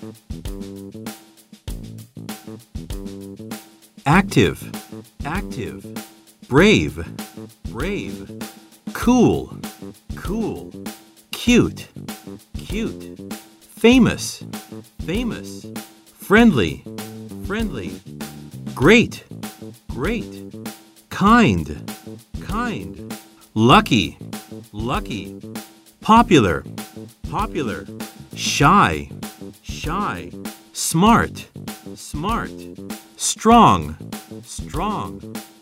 Active, active. Brave, brave. Cool, cool. Cute, cute. Famous, famous. Friendly, friendly. Great, great. Kind, kind. Lucky, lucky. Popular, popular. Shy, shy. Smart, smart. Strong, strong.